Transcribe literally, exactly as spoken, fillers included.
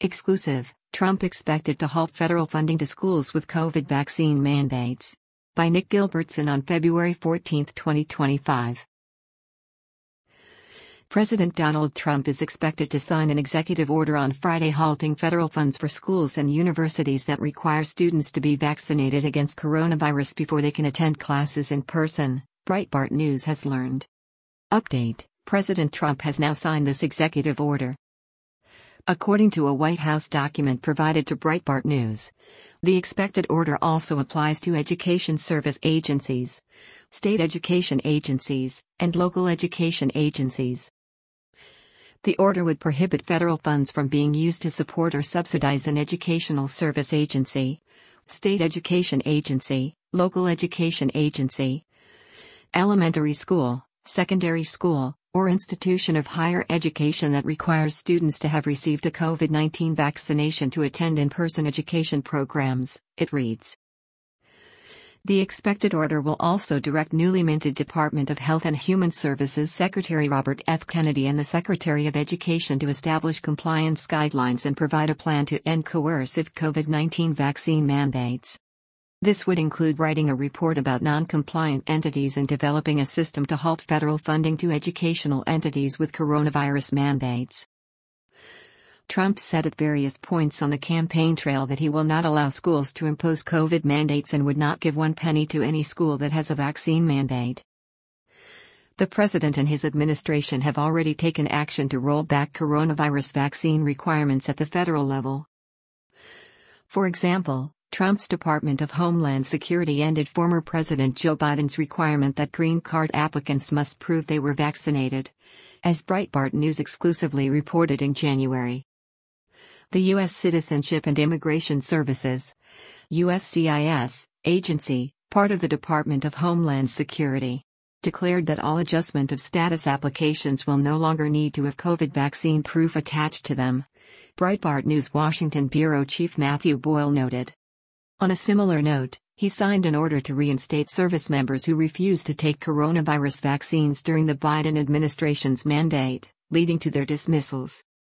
Exclusive, Trump expected to halt federal funding to schools with COVID vaccine mandates. By Nick Gilbertson on February fourteenth, twenty twenty-five. President Donald Trump is expected to sign an executive order on Friday halting federal funds for schools and universities that require students to be vaccinated against coronavirus before they can attend classes in person, Breitbart News has learned. Update: President Trump has now signed this executive order. According to a White House document provided to Breitbart News, the expected order also applies to education service agencies, state education agencies, and local education agencies. The order would prohibit federal funds from being used to support or subsidize an educational service agency, state education agency, local education agency, elementary school, secondary school, or institution of higher education that requires students to have received a COVID nineteen vaccination to attend in-person education programs, it reads. The expected order will also direct newly minted Department of Health and Human Services Secretary Robert F. Kennedy and the Secretary of Education to establish compliance guidelines and provide a plan to end coercive COVID nineteen vaccine mandates. This would include writing a report about non-compliant entities and developing a system to halt federal funding to educational entities with coronavirus mandates. Trump said at various points on the campaign trail that he will not allow schools to impose COVID mandates and would not give one penny to any school that has a vaccine mandate. The president and his administration have already taken action to roll back coronavirus vaccine requirements at the federal level. For example, Trump's Department of Homeland Security ended former President Joe Biden's requirement that green card applicants must prove they were vaccinated, as Breitbart News exclusively reported in January. The U S Citizenship and Immigration Services, U S C I S, agency, part of the Department of Homeland Security, declared that all adjustment of status applications will no longer need to have COVID vaccine proof attached to them, Breitbart News Washington Bureau Chief Matthew Boyle noted. On a similar note, he signed an order to reinstate service members who refused to take coronavirus vaccines during the Biden administration's mandate, leading to their dismissals.